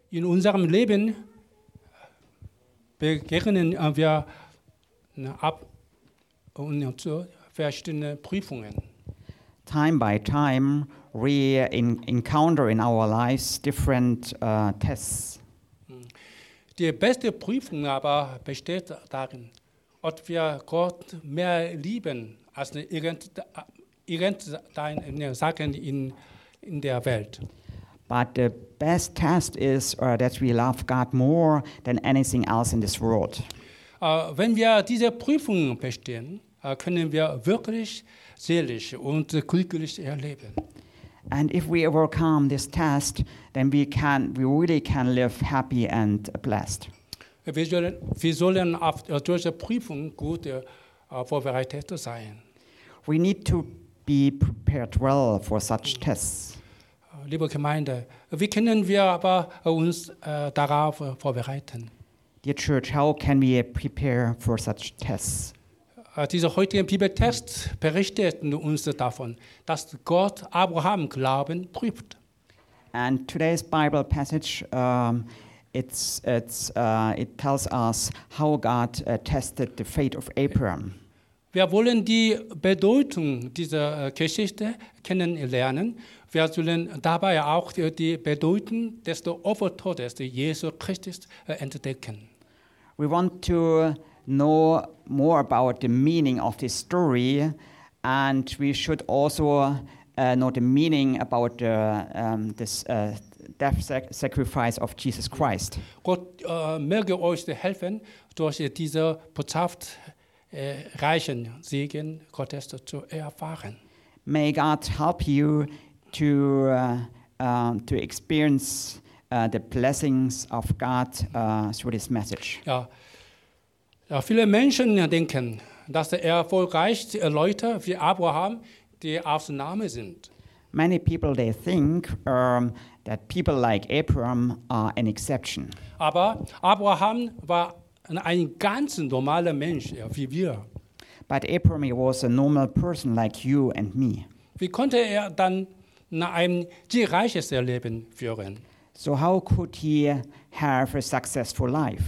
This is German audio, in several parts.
In unserem Leben begegnen wir ab und zu verschiedenen Prüfungen. Time by time, we encounter in our lives different tests. Die beste Prüfung aber besteht darin, ob wir Gott mehr lieben als irgendeine Sache in der Welt. But the best test is that we love God more than anything else in this world. Wenn wir diese Prüfung bestehen, können wir wirklich selig und glücklich erleben. And if we overcome this test, then we really can live happy and blessed. Wir sollen auf diese Prüfung gut vorbereitet sein. We need to be prepared well for such tests. Liebe Gemeinde, wie können wir aber uns darauf vorbereiten? Dear church, how can we prepare for such tests? Dieser heutige Bibeltext berichtet uns davon, dass Gott Abraham Glauben prüft. And today's Bible passage, it tells us how God tested the faith of Abraham. Wir wollen die Bedeutung dieser Geschichte kennenlernen. Wir sollen dabei auch die Bedeutung des Opfertodes Jesus Christus entdecken. We want to know more about the meaning of this story, and we should also know the meaning about this death sacrifice of Jesus Christ. Gott möge euch helfen, durch diese Botschaft reichen Segen Gottes zu erfahren. May God help you to experience the blessings of God through this message. Ja, viele Menschen denken, dass erfolgreiche Leute wie Abraham die Ausnahme sind. Many people they think that people like Abraham are an exception. Aber Abraham war ein ganz normaler Mensch, wie wir. But Abraham he was a normal person like you and me. Wie konnte er dann ein reiches Leben führen? So how could he have a successful life?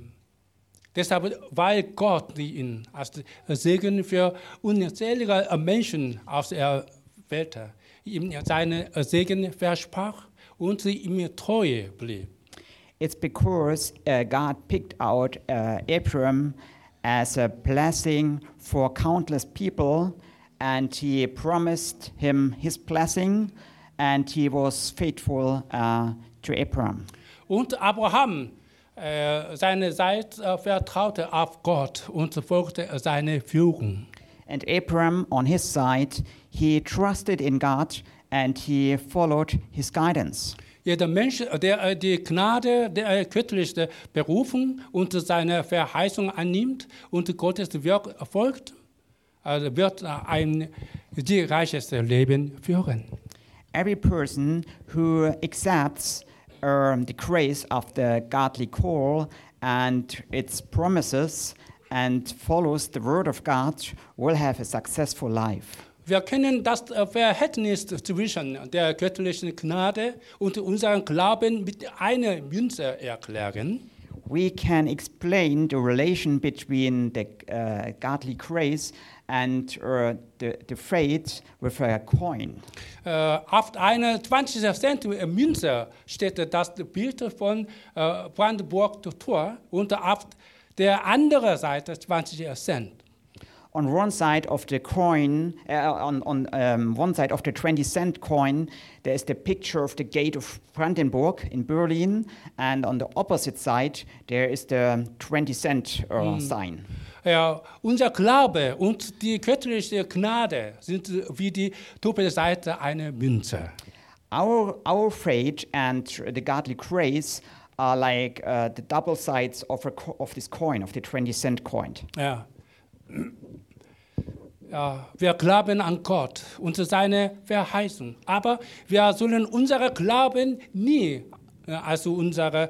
Deshalb, weil Gott ihn als Segen für unzählige Menschen aus der Welt ihm seinen Segen versprach und sie ihm treu blieb. It's because God picked out Abraham as a blessing for countless people, and he promised him his blessing, and he was faithful to Abraham. Und Abraham seine Seite vertraute auf Gott und folgte seine Führung. And Abraham, on his side, he trusted in God and he followed his guidance. Jeder Mensch, der die Gnade der göttlichen Berufung und seine Verheißung annimmt und Gottes Werk folgt, wird ein reiches Leben führen. Every person who accepts the grace of the godly call and its promises and follows the word of God will have a successful life. Wir können das Verhältnis zwischen der göttlichen Gnade und unserem Glauben mit einer Münze erklären. We can explain the relation between the godly grace and the faith with a coin. Auf einer 20-Cent Münze steht das Bild von Brandenburg Tor und auf der anderen Seite 20 Cent. On one side of the coin, on one side of the 20-cent coin, there is the picture of the gate of Brandenburg in Berlin, and on the opposite side, there is the 20-cent sign. Ja, unser Glaube und die göttliche Gnade sind wie die doppelte Seite einer Münze. Our faith and the godly grace are like the double sides of this coin, of the 20-cent coin. Ja. Ja, wir glauben an Gott und seine Verheißung, aber wir sollen unseren Glauben nie also unsere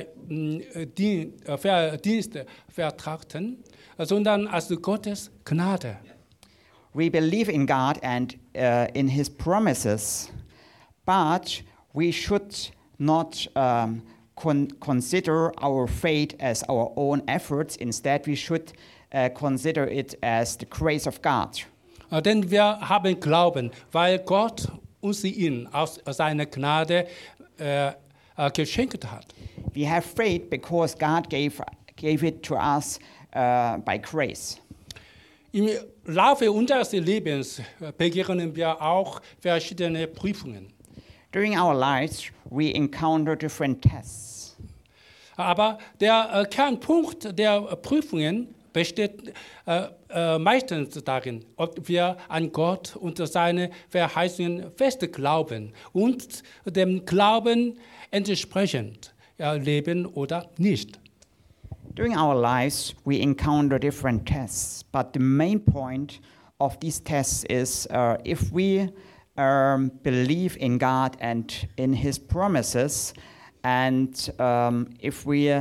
Verdienste vertrachten, sondern als Gottes Gnade. We believe in God and in His promises, but we should not consider our faith as our own efforts. Instead, we should consider it as the grace of God. Denn wir haben Glauben, weil Gott uns ihn aus seiner Gnade geschenkt hat. We have faith because God gave it to us by grace. Im Laufe unseres Lebens begegnen wir auch verschiedene Prüfungen. During our lives, we encounter different tests. Aber der Kernpunkt der Prüfungen besteht meistens darin, ob wir an Gott und seine Verheißungen fest glauben und dem Glauben entsprechend leben oder nicht. During our lives, we encounter different tests, but the main point of these tests is if we believe in God and in His promises, and if we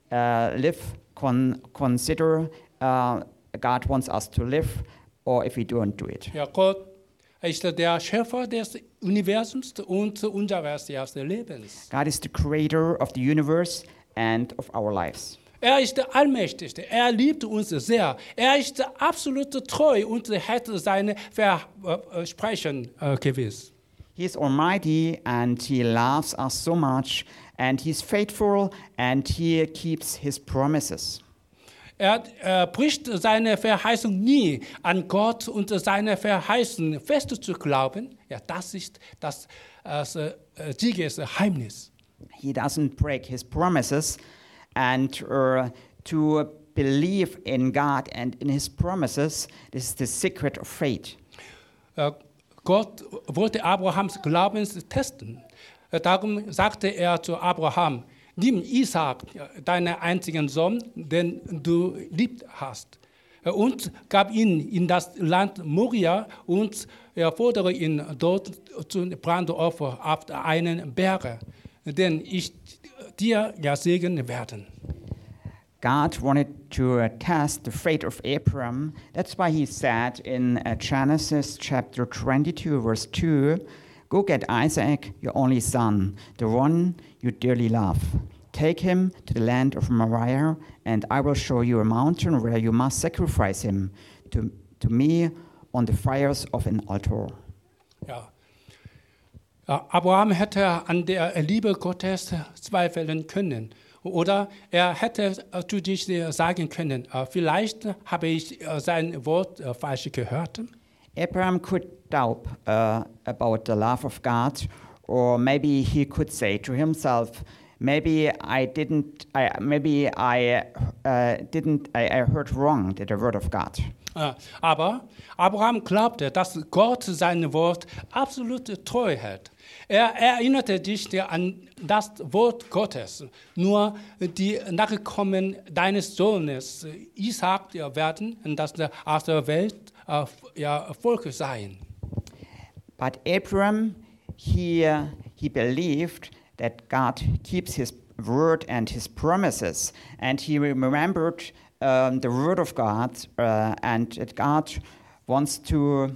consider God wants us to live, or if we don't do it. Ja, Gott ist der Schöpfer des Universums und unseres Lebens. God is the creator of the universe and of our lives. Er ist der Allmächtigste. Er liebt uns sehr. Er ist absolut treu und hat seine Versprechen gewiss. He is almighty and He loves us so much, and He's faithful and He keeps His promises. Er bricht seine Verheißung nie, an Gott und seine Verheißung fest zu glauben. Ja, das ist das Siegesgeheimnis. He doesn't break His promises, and to believe in God and in His promises, this is the secret of faith. Gott wollte Abrahams Glaubens testen. Darum sagte er zu Abraham: Nimm Isaak, deinen einzigen Sohn, den du lieb hast, und gab ihn in das Land Moria und fordere ihn dort zum Brandopfer auf einen Berg, denn ich dir segnen werden. God wanted to test the faith of Abraham. That's why He said in Genesis chapter 22, verse 2, "Go get Isaac, your only son, the one you dearly love. Take him to the land of Moriah, and I will show you a mountain where you must sacrifice him to me on the fires of an altar." Ja. Abraham hätte an der Liebe Gottes zweifeln können. Oder er hätte zu sich sagen können, vielleicht habe ich sein Wort falsch gehört. Abraham could doubt about the love of God, or maybe he could say to himself, maybe I heard wrong the word of God. Aber Abraham glaubte, dass Gott sein Wort absolut treu hält. Er erinnerte sich an das Wort Gottes. Nur die Nachkommen deines Sohnes Isaak werden das aus der Welt Volk sein. But Abraham, he believed that God keeps His word and His promises, and he remembered the word of God, and that God wants to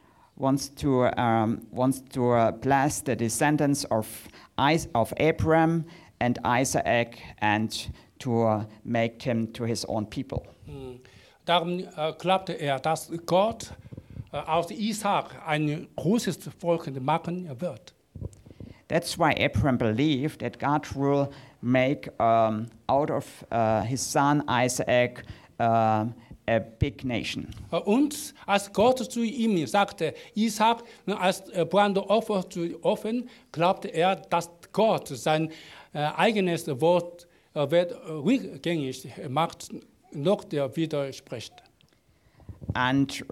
bless the descendants of Abraham and Isaac, and to make him to His own people. Darum glaubte er, dass Gott aus Isaak ein großes Volk machen wird. That's why Abraham believed that God will make out of his son Isaac a big nation. Und als Gott zu ihm sagte, Isaak als Brandopfer zu opfern, glaubte er, dass Gott sein eigenes Wort wird rückgängig macht, noch der widerspricht. And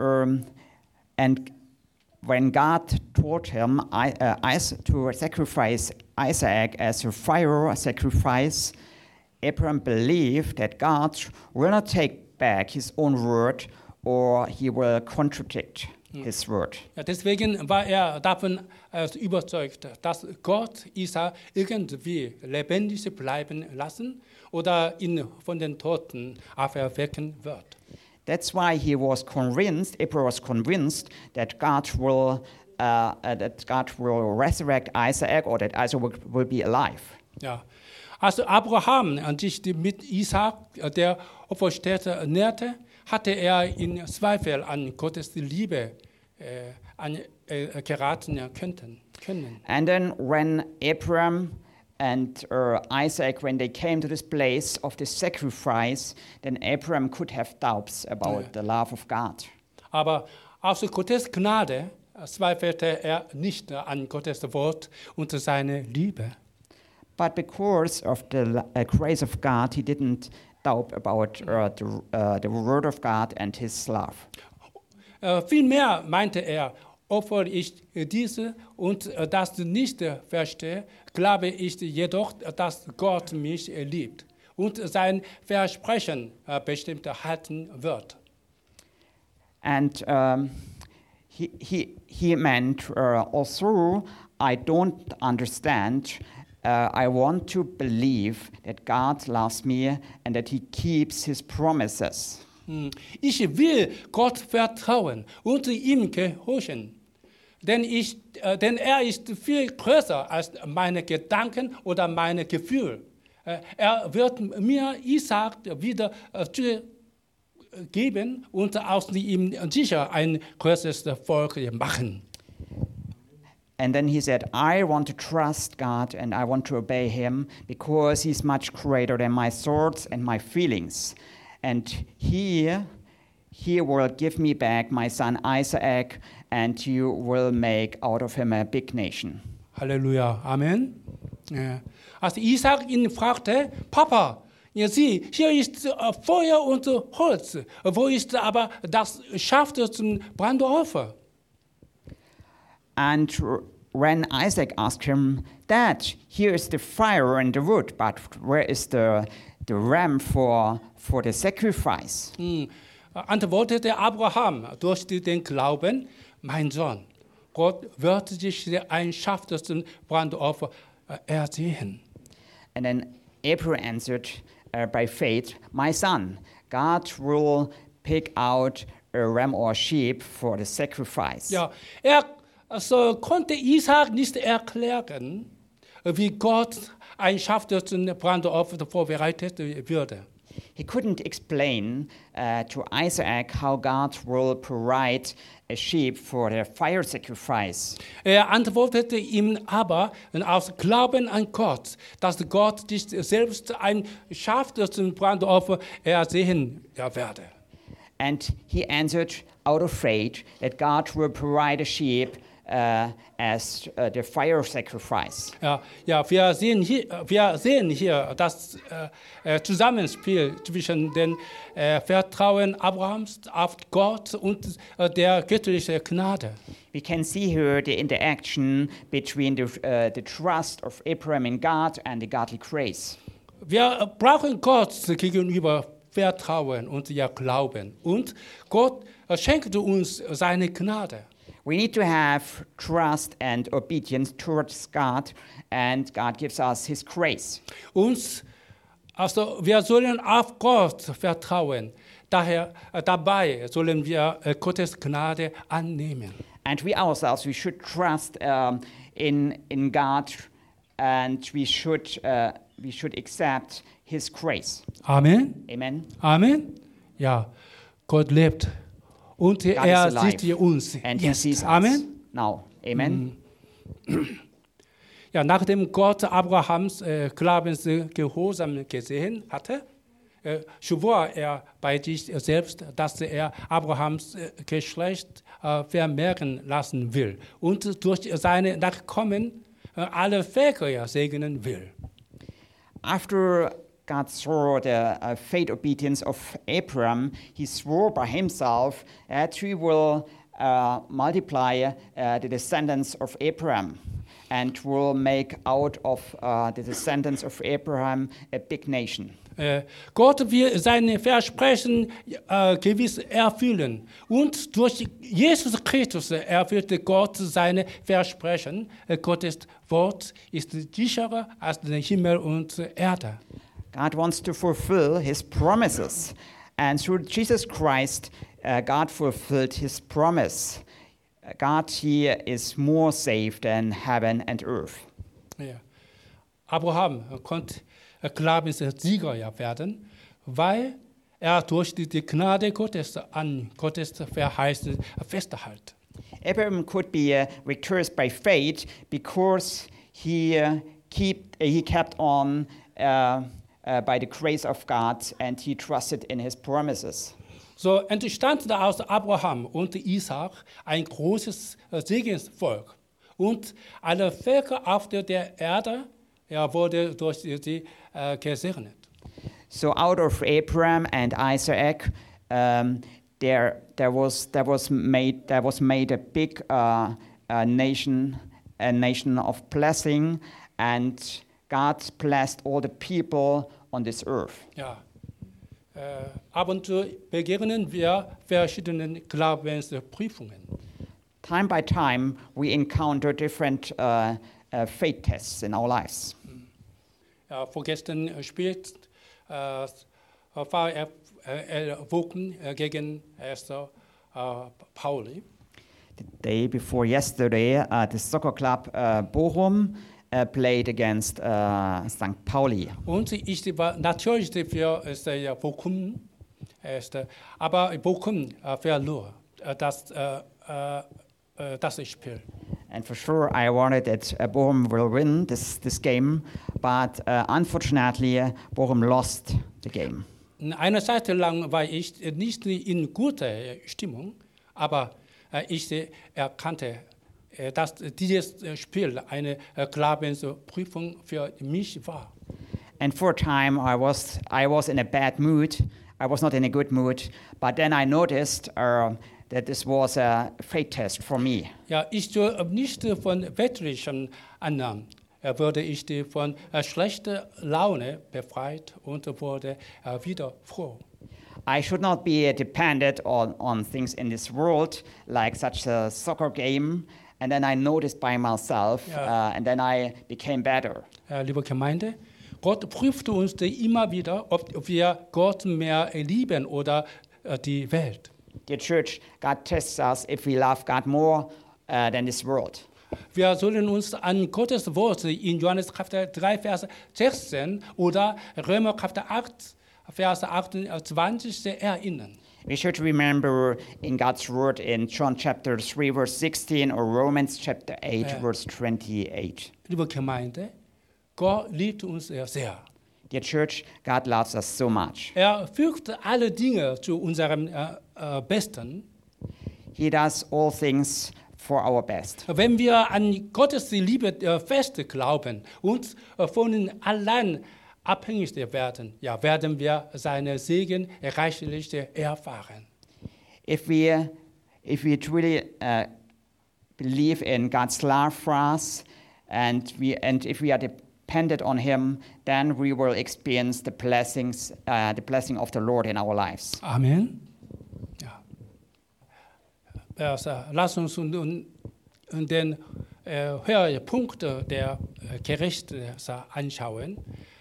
when God told him to sacrifice Isaac as a fire sacrifice, Abraham believed that God will not take back His own word, or He will contradict His word. Ja, deswegen war er davon überzeugt, dass Gott Isaak irgendwie lebendig bleiben lassen oder ihn von den Toten auferwecken wird. That's why Abraham was convinced that God will resurrect Isaac, or that Isaac will be alive. Ja, Als Abraham sich mit Isaak, der Opferstätte, näherte, hatte er in Zweifel an Gottes Liebe geraten können. And then when Abraham and Isaac, when they came to this place of the sacrifice, then Abraham could have doubts about the love of God. Aber aus Gottes Gnade zweifelte er nicht an Gottes Wort und seine Liebe. But because of the grace of God, he didn't doubt about the word of God and his love. Vielmehr meinte er, obwohl ich diese und das nicht verstehe, glaube ich jedoch, dass Gott mich liebt und sein Versprechen bestimmt halten wird. And he meant, although I don't understand, I want to believe that God loves me and that he keeps his promises. Ich will Gott vertrauen und ihm gehorchen, denn er ist viel größer als meine Gedanken oder meine Gefühle. Er wird mir Isaak wieder geben und aus ihm sicher ein größeres Volk machen. And then he said, I want to trust God and I want to obey him because he's much greater than my thoughts and my feelings. And he will give me back my son Isaac and you will make out of him a big nation. Halleluja, Amen. Ja. Als Isaac ihn fragte, Papa, ja, sieh, hier ist Feuer und Holz, wo ist aber das Schaf zum Brandopfer? And when Isaac asked him, Dad, here is the fire and the wood, but where is the ram for the sacrifice? Antwortete Abraham durch den Glauben, mein Sohn, Gott wird sich ein Schaf zum Brandopfer ersehen. And then Abraham answered by faith, my son, God will pick out a ram or sheep for the sacrifice. Ja, konnte Isaac nicht erklären, wie Gott ein Schaf zum Brandopfer vorbereitet würde. He couldn't explain to Isaac how God will provide a sheep for the fire sacrifice. Er antwortete ihm aber aus Glauben an Gott, dass Gott dich selbst ein Schaf zum Brandopfer ersehen werde. And he answered out of faith that God will provide a sheep as the fire sacrifice. Ja, wir sehen hier das Zusammenspiel zwischen dem Vertrauen Abrahams auf Gott und der göttlichen Gnade. We can see here the interaction between the trust of Abraham in God and the godly grace. Wir brauchen Gott gegenüber Vertrauen und Glauben. Und Gott schenkt uns seine Gnade. We need to have trust and obedience towards God, and God gives us his grace. Wir sollen auf Gott vertrauen. Dabei sollen wir Gottes Gnade annehmen. And we ourselves, we should trust in God, and we should accept his grace. Amen. Amen. Amen. Ja, Gott lebt. Und er sieht uns jetzt. Amen. Now. Amen. Ja, nachdem Gott Abrahams Glaubensgehorsam gesehen hatte, schwor er bei sich selbst, dass er Abrahams Geschlecht vermehren lassen will und durch seine Nachkommen alle Völker segnen will. After God saw the faith obedience of Abraham, he swore by himself that he will multiply the descendants of Abraham and will make out of the descendants of Abraham a big nation. Gott will seine Versprechen gewiss erfüllen. Und durch Jesus Christus erfüllte Gott seine Versprechen. Gottes Wort ist sicherer als der Himmel und Erde. God wants to fulfill his promises. And through Jesus Christ, God fulfilled his promise. God here is more safe than heaven and earth. Ja. Abraham Glaubenssieger ja werden, weil er durch die Gnade Gottes an Gottes Verheißung festhält. Abraham could be victorious by faith because he kept on by the grace of God and he trusted in his promises. So entstand aus Abraham und Isaak ein großes Segensvolk. Und alle Völker auf der Erde wurde durch sie gesegnet. So out of Abraham and Isaac, there was made a big nation of blessing, and God blessed all the people on this earth. Ja. Ab und zu begegnen wir verschiedenen Glaubensprüfungen. Time by time, we encounter different faith tests in our lives. Ja, vorgestern spielt war erwogen gegen Pauli. The day before yesterday, the soccer club Bochum played against St. Pauli. Und ich war natürlich für Bochum, aber Bochum verlor das Spiel. And for sure, I wanted that Bochum will win this game, but unfortunately, Bochum lost the game. Eine Zeit lang war ich nicht in guter Stimmung, aber ich erkannte, dass dieses Spiel eine Glaubensprüfung für mich war. And for a time, I was in a bad mood. I was not in a good mood, but then I noticed that this was a faith test for me. Ja, ich nicht von weltlichen Annahmen, wurde ich von schlechter Laune befreit und wurde wieder froh. I should not be dependent on things in this world, like such a soccer game. And then I noticed by myself, and then I became better. Liebe Gemeinde, Gott prüft uns immer wieder, ob wir Gott mehr lieben oder die Welt. Dear church, God tests us if we love God more than this world. Wir sollen uns an Gottes Wort in Johannes Kapitel 3, Vers 16 oder Römer Kapitel 8, Vers 28 erinnern. We should remember in God's word in John chapter 3, verse 16, or Romans chapter 8, verse 28. Liebe Gemeinde, Gott liebt uns sehr. Dear church, God loves us so much. Fügt alle Dinge zu unserem Besten. He does all things for our best. Wenn wir an Gottes Liebe fest glauben und von ihm allein abhängig werden, werden wir seine Segen reichlich erfahren. If we truly believe in God's love for us, and if we are dependent on Him, then we will experience the blessing of the Lord in our lives. Amen. Ja. Lass uns nun den Höhepunkt der Gerichte anschauen.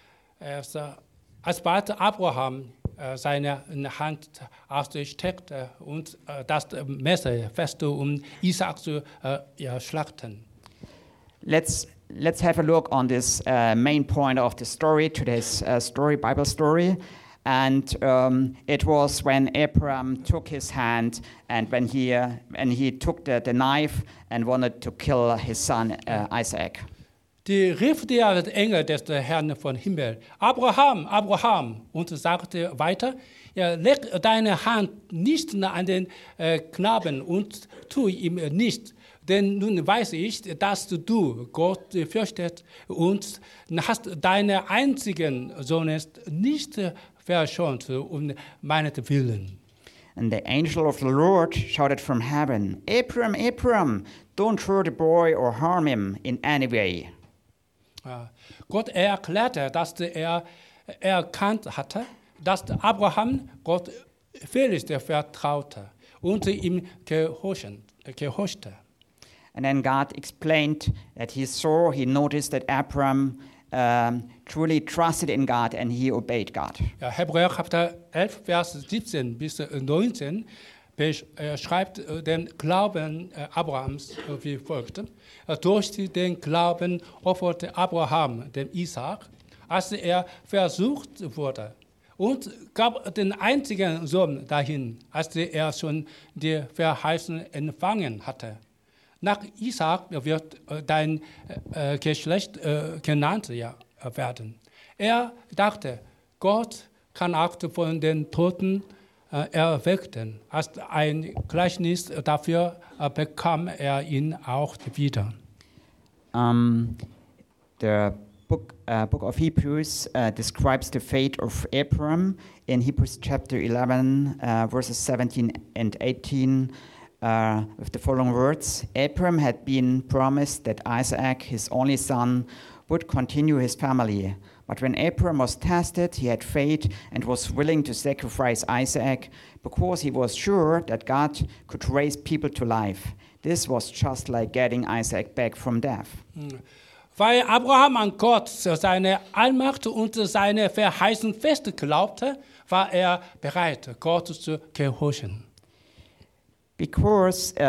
Als bald Abraham seine Hand ausstreckte und das Messer fest, Isaak zu schlachten. Let's have a look on this main point of the story, today's Bible story. And it was when Abraham took his hand and when he took the knife and wanted to kill his son Isaac. Die rief der Engel des Herrn vom Himmel, Abraham, Abraham, und sagte weiter, leg deine Hand nicht an den Knaben und tu ihm nichts. Denn nun weiß ich, dass du Gott fürchtest und hast deinen einzigen Sohn nicht verschont um meinetwillen. And the angel of the Lord shouted from heaven, Abram, Abram, don't hurt the boy or harm him in any way. Gott erklärte, dass er erkannt hatte, dass Abraham Gott völlig vertraute und ihm gehorchte. And then God explained that he noticed that Abram truly trusted in God and he obeyed God. Ja, Hebräer Kapitel 11, Vers 17 bis 19 beschreibt den Glauben Abrahams wie folgt. Durch den Glauben opferte Abraham den Isaak, als er versucht wurde. Und gab den einzigen Sohn dahin, als er schon die Verheißung empfangen hatte. Nach Isaak wird dein Geschlecht genannt werden. Er dachte, Gott kann auch von den Toten erweckten. Als ein Gleichnis dafür bekam er ihn auch wieder. The book of Hebrews describes the fate of Abram in Hebrews chapter 11, verses 17 and 18, with the following words. Abram had been promised that Isaac, his only son, would continue his family. But when Abram was tested, he had faith and was willing to sacrifice Isaac because he was sure that God could raise people to life. This was just like getting Isaac back from death. Weil Abraham an Gott, seine Allmacht und seine Verheißung fest glaubte, war er bereit, Gott zu gehorchen. Because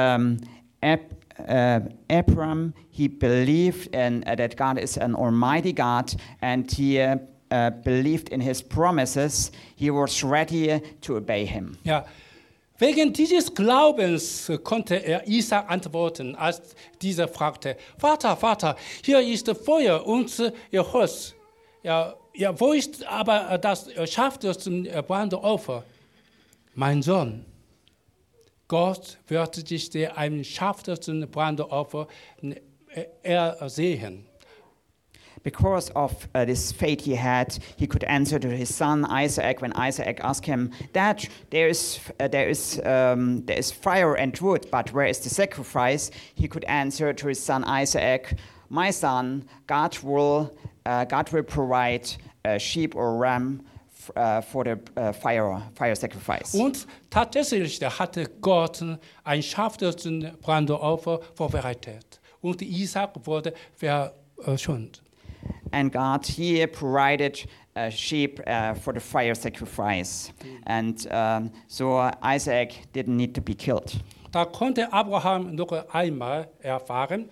Abram, he believed that God is an almighty God, and he believed in his promises, he was ready to obey him. Ja, wegen dieses Glaubens konnte er Isaak antworten, als dieser fragte, Vater, Vater, hier ist Feuer und ihr Holz. Ja, wo ist aber das Schaf zum Brandopfer? Mein Sohn, Gott wird dich ein Schaf zum Brandopfer ersehen. Because of this faith he had, he could answer to his son Isaac when Isaac asked him, Dad, there is fire and wood, but where is the sacrifice? He could answer to his son Isaac, my son, God will provide a sheep or ram for the fire sacrifice. Und tatsächlich hatte Gott ein Schaf zum Brandopfer vorbereitet. Und Isaak wurde verschont. And God, he provided a sheep for the fire sacrifice. And so Isaac didn't need to be killed. Da konnte Abraham noch einmal erfahren,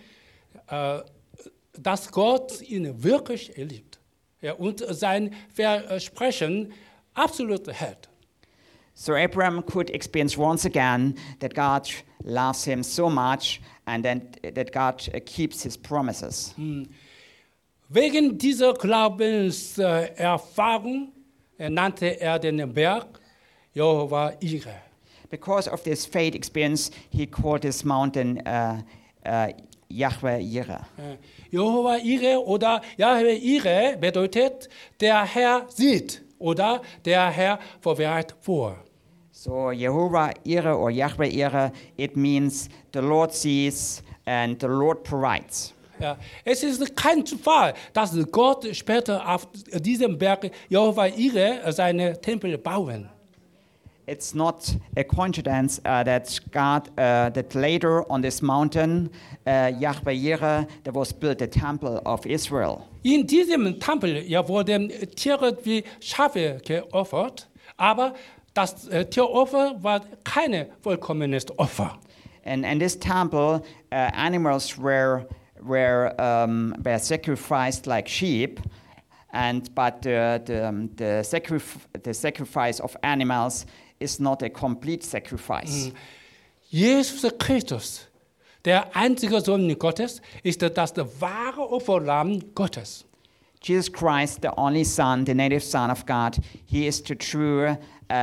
dass Gott ihn wirklich liebt. Ja, und sein Versprechen absolut hält. So Abraham could experience once again that God loves him so much and that God keeps his promises. Wegen dieser Glaubenserfahrung nannte er den Berg Jehova Jireh. Because of this faith experience, he called this mountain Yahweh Jireh. Jehova Jireh oder Yahweh Jireh bedeutet, der Herr sieht oder der Herr verwehrt vor. So Jehovah Jireh or Yahweh Jireh, it means the Lord sees and the Lord provides. Ja, es ist kein Zufall, dass Gott später auf diesem Berg Jehova Jireh seine Tempel bauen. It's not a coincidence that that later on this mountain, Yahweh Jireh, there was built the temple of Israel. In diesem Tempel wurden Tiere wie Schafe geopfert, aber das Tieropfer war kein vollkommenes Opfer. And this temple, animals were sacrificed like sheep, but the sacrifice of animals is not a complete sacrifice. Jesus Christus, der einzige Sohn Gottes, ist das wahre Opferlamm Gottes. Jesus Christ, the only Son, the native Son of God, he is the true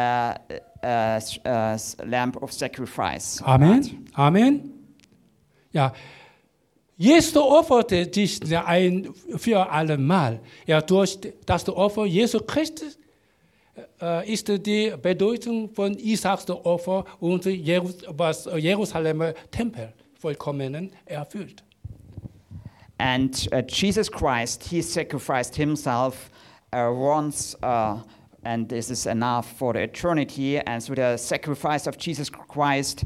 lamb of sacrifice. Amen. Amen. Ja. Jesus opferte sich ein für allemal. Ja, durch das Opfer Jesu Christus ist die Bedeutung von Isaaks Opfer und Jerusalem Tempel vollkommen erfüllt. And Jesus Christ, he sacrificed himself once, and this is enough for the eternity. And so the sacrifice of Jesus Christ,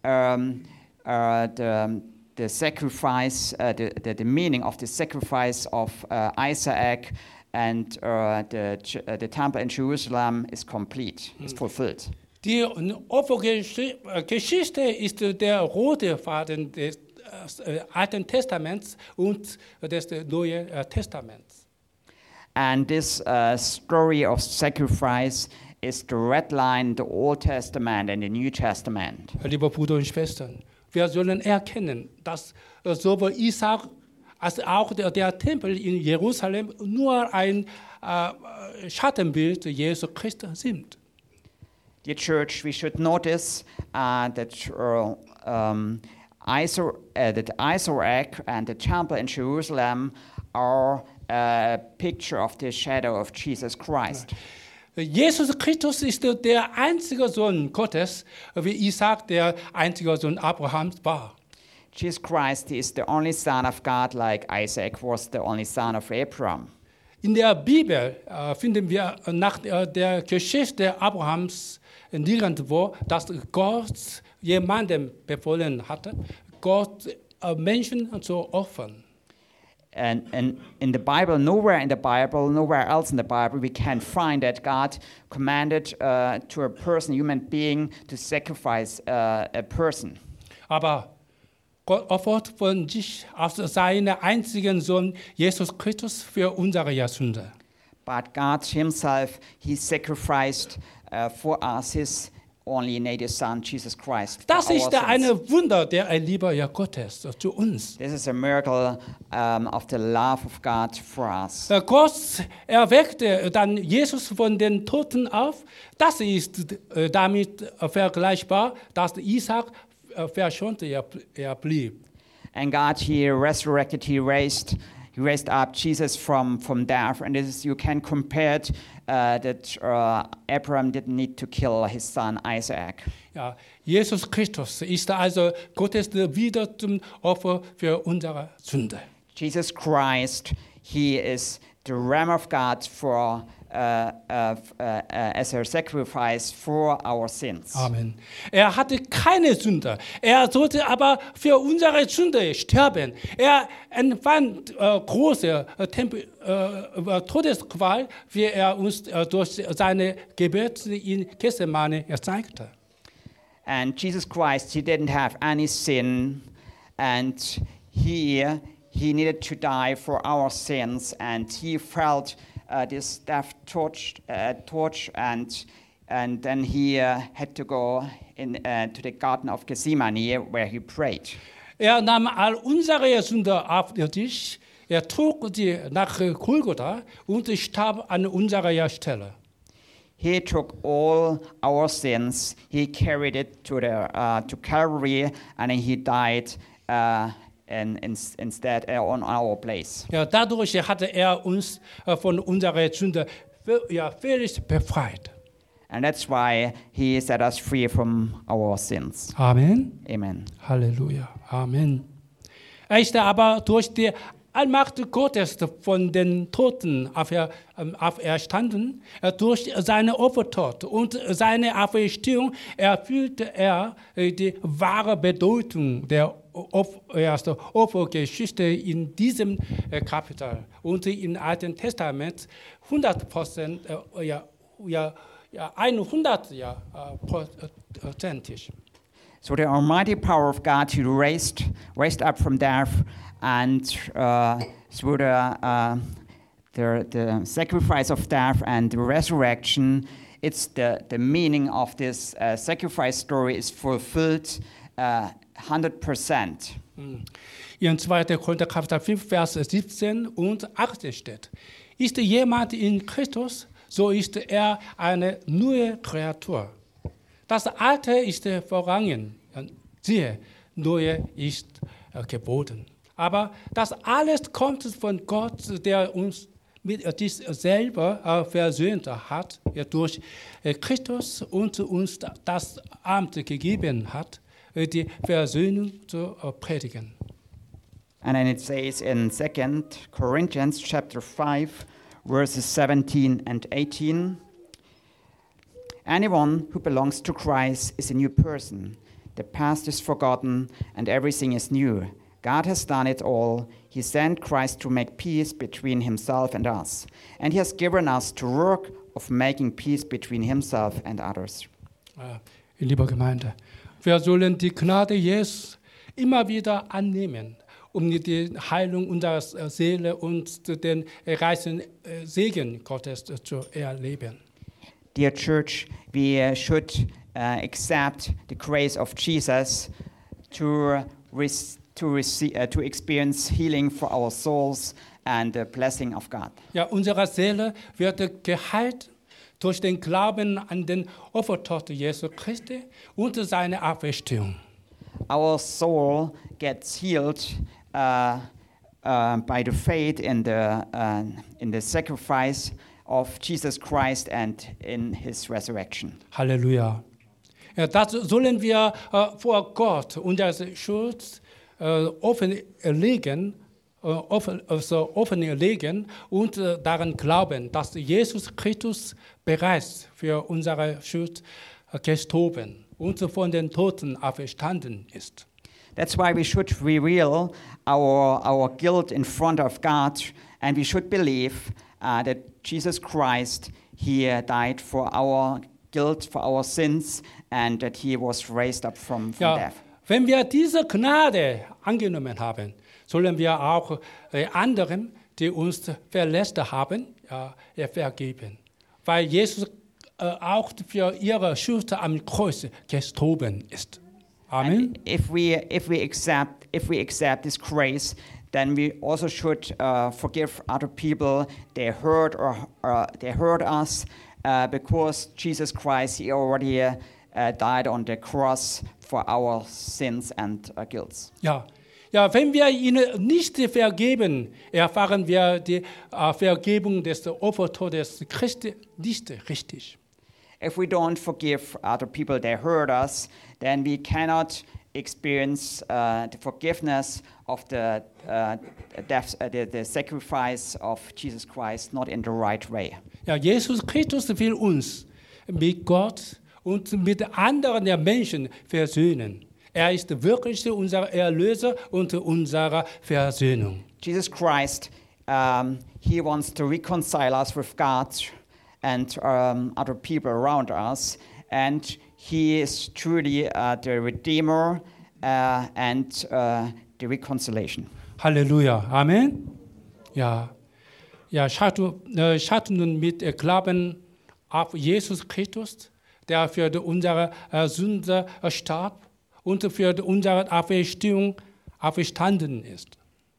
the sacrifice, the meaning of the sacrifice of Isaac and the temple in Jerusalem is complete, is fulfilled. Die Opfergeschichte ist der rote Faden des Alten Testaments und des Neuen Testaments. And this story of sacrifice is the red line in the Old Testament and the New Testament. Liebe Brüder und Schwestern, wir sollen erkennen, dass sowohl Isaak als auch der Tempel in Jerusalem nur ein Schattenbild Jesu Christi sind. Dear church, we should notice that Isaac and the temple in Jerusalem are a picture of the shadow of Jesus Christ. Jesus Christus ist der einzige Sohn Gottes, wie Isaak der einzige Sohn Abrahams war. Jesus Christ is the only son of God, like Isaac was the only son of Abraham. In der Bibel finden wir nach der Geschichte Abrahams nirgendwo, dass Gott jemandem befohlen hatte, Gott Menschen zu opfern. And in the Bible, nowhere else in the Bible, we can find that God commanded to a person, human being, to sacrifice a person. Aber Gott opfert von sich auf seinen einzigen Sohn Jesus Christus für unsere Sünde. But God Himself, He sacrificed for us His only native Son, Jesus Christ. Das ist ein Wunder der Liebe Gottes zu uns. This is a miracle of the love of God for us. Gott erweckte dann Jesus von den Toten auf. Das ist damit vergleichbar, dass Isaak verschont blieb. And God, He resurrected, He raised up Jesus from death. And you can compare it that Abraham didn't need to kill his son Isaac. Ja, Jesus Christus ist also Gottes wieder zum Opfer für unsere Sünde. Jesus Christ, He is the Lamb of God for as a sacrifice for our sins. Amen. Er hatte keine Sünde. Er sollte aber für unsere Sünde sterben. Er empfand große Todesqual, wie er uns durch seine Gebete in Gethsemane zeigte. And Jesus Christ, He didn't have any sin, and He needed to die for our sins, and He felt this death torch, and then He had to go to the Garden of Gethsemane, where He prayed. Er nahm all unsere Sünde auf sich, er trug sie nach Golgotha und starb an unserer Stelle. He took all our sins, He carried it to Calvary, and He died instead on our place. Ja, dadurch hatte er uns von unserer Sünde völlig befreit. And that's why He set us free from our sins. Amen. Amen. Halleluja. Amen. Er ist aber durch die Allmacht Gottes von den Toten auferstanden. Durch seine Opfertod und seine Auferstehung erfüllte er die wahre Bedeutung der Opfergeschichte in diesem Kapitel und im Alten Testament 100%. So the almighty power of God, He raised up from death, and through the sacrifice of death and the resurrection, it's the meaning of this sacrifice story is fulfilled 100%. In 2. Korinther Kapitel 5, Vers 17 und 18 steht: Ist jemand in Christus, so ist er eine neue Kreatur. Das Alte ist vergangen, siehe, Neue ist geboten. Aber das alles kommt von Gott, der uns mit sich selber versöhnt hat, durch Christus und uns das Amt gegeben hat, die Versöhnung zu predigen. And then it says in 2 Corinthians chapter 5, verses 17 and 18, anyone who belongs to Christ is a new person. The past is forgotten and everything is new. God has done it all. He sent Christ to make peace between Himself and us. And He has given us the work of making peace between Himself and others. Liebe Gemeinde, wir sollen die Gnade Jesu immer wieder annehmen die Heilung unserer Seele und den reichen Segen Gottes zu erleben. Dear church, we should accept the grace of Jesus to experience healing for our souls and the blessing of God. Ja, unsere Seele wird geheilt durch den Glauben an den Opfertod Jesu Christi und seine Auferstehung. Our soul gets healed by the faith in the sacrifice of Jesus Christ and in his resurrection. Halleluja. Ja, das sollen wir vor Gott unsere Schuld offenlegen und daran glauben, dass Jesus Christus bereits für unsere Schuld gestorben und von den Toten auferstanden ist. That's why we should reveal our guilt in front of God, and we should believe that Jesus Christ, he died for our guilt, for our sins, and that he was raised up from death. Wenn wir diese Gnade angenommen haben, sollen wir auch anderen, die uns verletzt haben, vergeben. Weil Jesus auch für ihre Schuld am Kreuz gestorben ist. Amen. And if we accept this grace, then we also should forgive other people. They hurt us because Jesus Christ, he already died on the cross for our sins and guilt. Ja, wenn wir ihnen nicht vergeben, erfahren wir die Vergebung des Opfertodes Christi nicht richtig. If we don't forgive other people that hurt us, then we cannot experience the forgiveness of the sacrifice of Jesus Christ, not in the right way. Ja, Jesus Christus will uns mit Gott und mit anderen Menschen versöhnen. Er ist wirklich unser Erlöser und unsere Versöhnung. Jesus Christ, he wants to reconcile us with God and other people around us, and he is truly the Redeemer and the reconciliation. Halleluja, Amen. Ja, schaut nun mit Glauben auf Jesus Christus, der für unsere Sünde starb und für unsere Auferstehung auferstanden ist.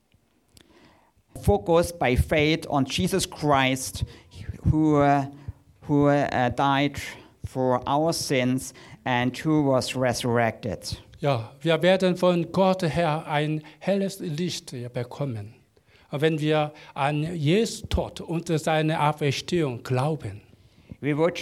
Focus by faith on Jesus Christ, who died for our sins and who was resurrected. Ja, wir werden von Gott her ein helles Licht bekommen, wenn wir an Jesu Tod und seine Auferstehung glauben. We will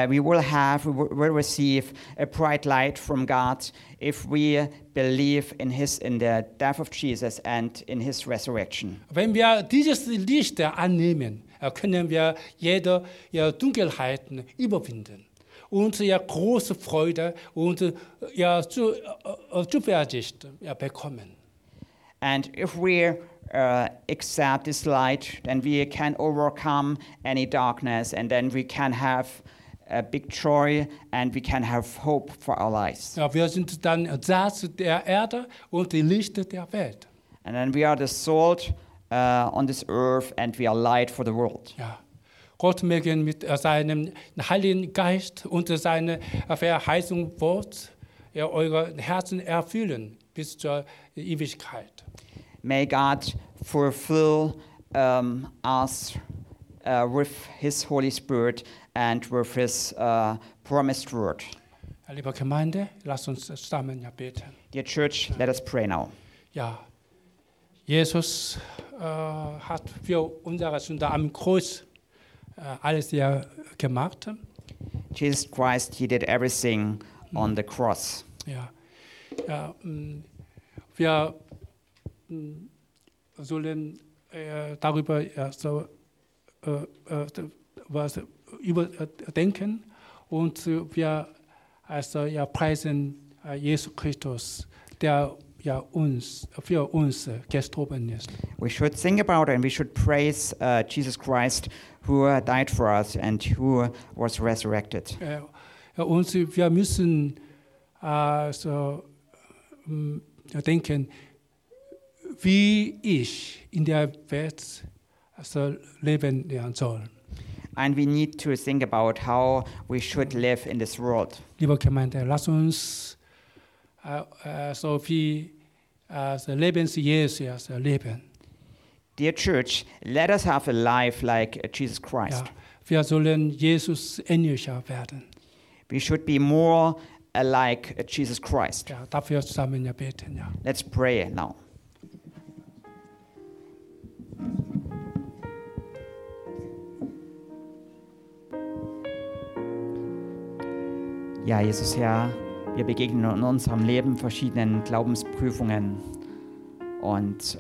receive a bright light from God if we believe in the death of Jesus and in his resurrection. Wenn wir dieses Licht annehmen, können wir jede Dunkelheiten überwinden und große Freude und Zuversicht bekommen. And if we accept this light, then we can overcome any darkness, and then we can have a big joy, and we can have hope for our lives. Ja, wir sind dann Salz der Erde und die Licht der Welt. And then we are the salt on this earth, and we are light for the world. Ja. Gott möge mit seinem Heiligen Geist und seiner Verheißung Wort eure Herzen erfüllen bis zur Ewigkeit. May God fulfill us with his Holy Spirit and with his promised word. Liebe Gemeinde, lasst uns zusammen beten. Dear church, let us pray now. Ja, Jesus hat für unsere Sünde am Kreuz alles gemacht. Jesus Christ, he did everything on the cross. Ja, wir sollen darüber was überdenken und wir preisen Jesus Christus, der für uns gestorben ist. We should think about it and we should praise Jesus Christ, who died for us and who was resurrected. Und wir müssen denken, wie ich in der Welt leben lernen soll. And we need to think about how we should live in this world. Liebe Gemeinde, lass uns so wie Leben Jesus leben. Dear church, let us have a life like Jesus Christ. Ja, wir sollen Jesus ähnlicher werden. We should be more like Jesus Christ. Ja, dafür zusammen beten. Ja. Let's pray now. Ja, Jesus, Herr, wir begegnen in unserem Leben verschiedenen Glaubensprüfungen. Und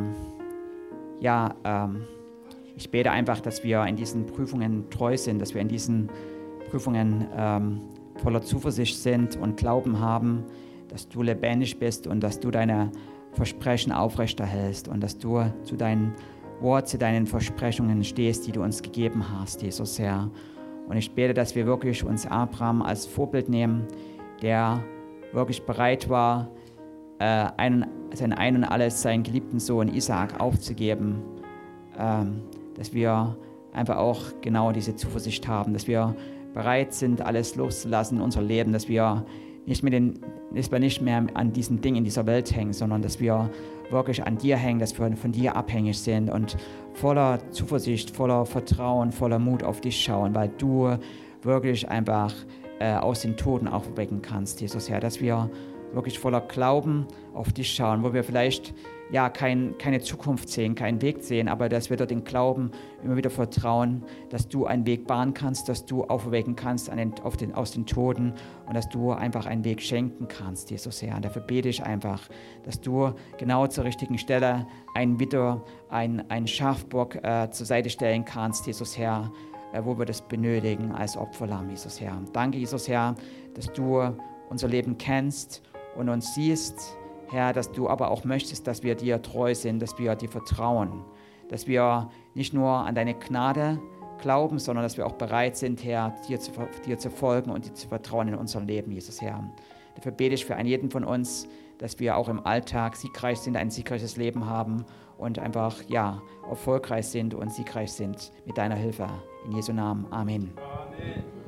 ich bete einfach, dass wir in diesen Prüfungen treu sind, dass wir in diesen Prüfungen voller Zuversicht sind und Glauben haben, dass du lebendig bist und dass du deine Versprechen aufrechterhältst und dass du zu deinem Wort, zu deinen Versprechungen stehst, die du uns gegeben hast, Jesus, Herr. Und ich bete, dass wir wirklich uns Abraham als Vorbild nehmen, der wirklich bereit war, sein Ein und Alles, seinen geliebten Sohn Isaak aufzugeben, dass wir einfach auch genau diese Zuversicht haben, dass wir bereit sind, alles loszulassen in unser Leben, dass wir nicht mehr an diesen Dingen in dieser Welt hängen, sondern dass wir wirklich an dir hängen, dass wir von dir abhängig sind und voller Zuversicht, voller Vertrauen, voller Mut auf dich schauen, weil du wirklich einfach aus den Toten aufwecken kannst, Jesus, Herr, dass wir wirklich voller Glauben auf dich schauen, wo wir vielleicht keine Zukunft sehen, keinen Weg sehen, aber dass wir dort den Glauben immer wieder vertrauen, dass du einen Weg bahnen kannst, dass du auferwecken kannst aus den Toten und dass du einfach einen Weg schenken kannst, Jesus Herr. Und dafür bete ich einfach, dass du genau zur richtigen Stelle einen Schafbock zur Seite stellen kannst, Jesus Herr, wo wir das benötigen als Opferlamm, Jesus Herr. Danke, Jesus Herr, dass du unser Leben kennst und uns siehst, Herr, dass du aber auch möchtest, dass wir dir treu sind, dass wir dir vertrauen, dass wir nicht nur an deine Gnade glauben, sondern dass wir auch bereit sind, Herr, dir zu folgen und dir zu vertrauen in unserem Leben, Jesus, Herr. Dafür bete ich für einen jeden von uns, dass wir auch im Alltag siegreich sind, ein siegreiches Leben haben und einfach, erfolgreich sind und siegreich sind mit deiner Hilfe. In Jesu Namen. Amen. Amen.